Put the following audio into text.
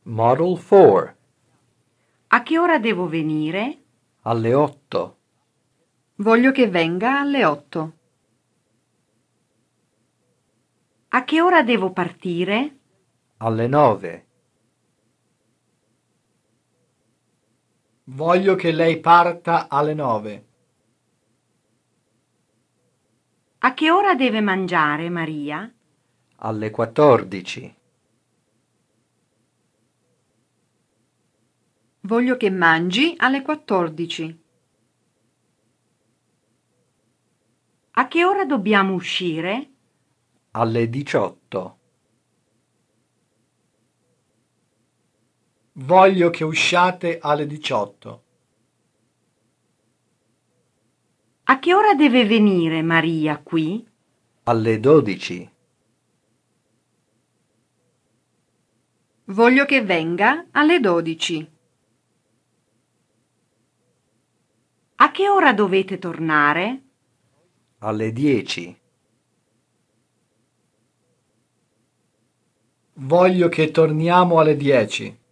Model 4. A che ora devo venire? Alle 8. Voglio che venga alle 8. A che ora devo partire? Alle 9. Voglio che lei parta alle 9. A che ora deve mangiare Maria? Alle 14. Voglio che mangi alle 14. A che ora dobbiamo uscire? Alle 18. Voglio che usciate alle 18. A che ora deve venire Maria qui? Alle 12. Voglio che venga alle 12. A che ora dovete tornare? Alle 10. Voglio che torniamo alle 10.